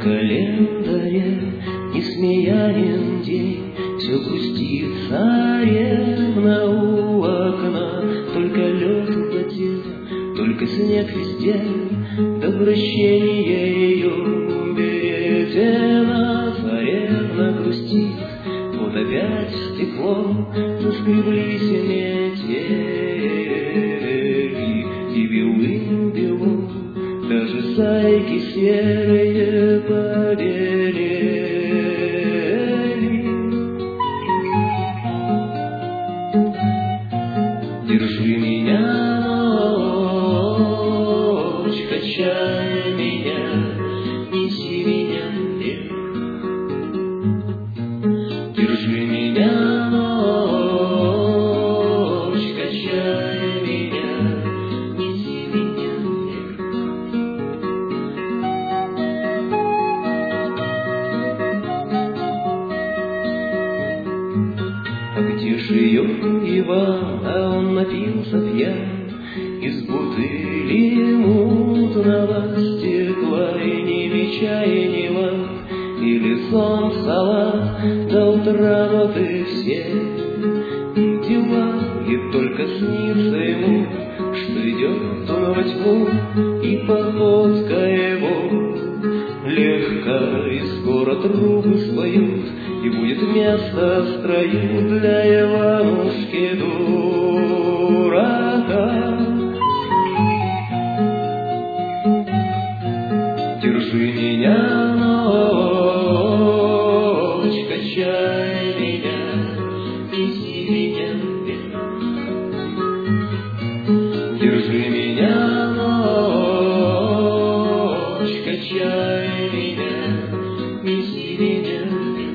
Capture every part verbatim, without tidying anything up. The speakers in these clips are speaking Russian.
календаре несмеянен день, все грустит царевна у окна. Только лед в воде, только снег везде, до вращения ее березена. Царевна грустит, вот опять в стекло заскреблись метели, и белым бело даже зайки серые побелели. Держи меня, ночь, качай меня, неси меня вверх. Держи меня, ночь, качай меня, неси меня вверх. А где живет Иван, а он напился пьян из бутыли мутного стекла, и ни меча, и ни лад, и лицом салат, до утра вот и все дела. И только снится ему, что идет он во тьму, и походка его легка, и скоро трубы споют, и будет место в строю для Иванушки дурака. Держи меня, ночь, качай меня, неси меня вверх. Держи меня, ночь, качай меня, неси меня вверх.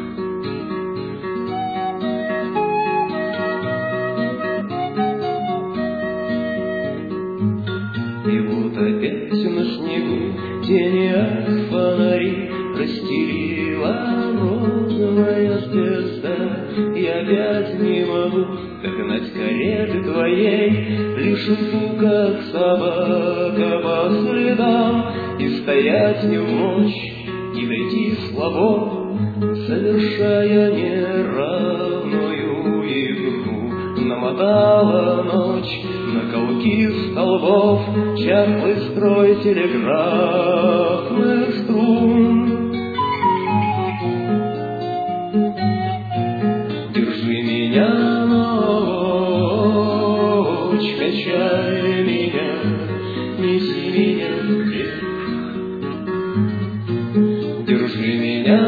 И вот опять на снегу тени от фонари расстелила розовая звезда. И опять не могу догнать кареты твоей, лишь иду, как собака по следам, и стоять не в мочь, не дойти слабо, совершая неравную игру. Намотала ночь на колки столбов чахлый строй телеграфных струн. Держи меня, ночь, качай меня, неси меня вверх. Держи меня,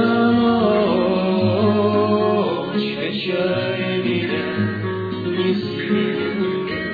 ночь, качай меня, неси меня вверх.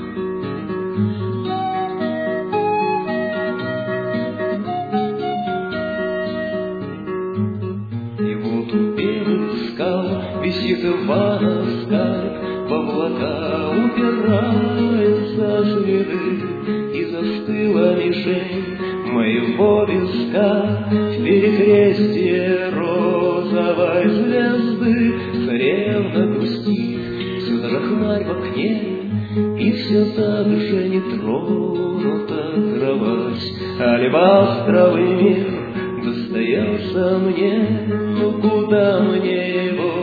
И вот у белых скал висит Иванов скарб, в облака упираются следы, и застыла мишень моего виска в перекрестье розовой звезды. Царевна грустит, все та же хмарь в окне, и все так же не тронута кровать. Алебастровый мир достается мне, ну куда мне его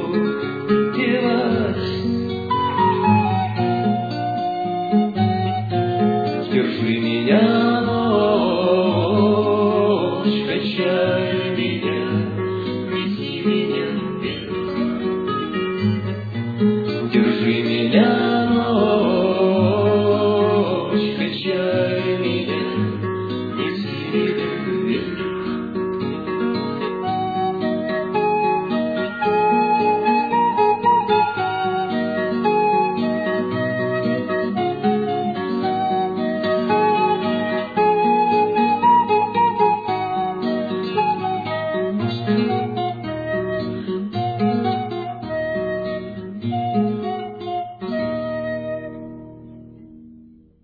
девать? Держи меня,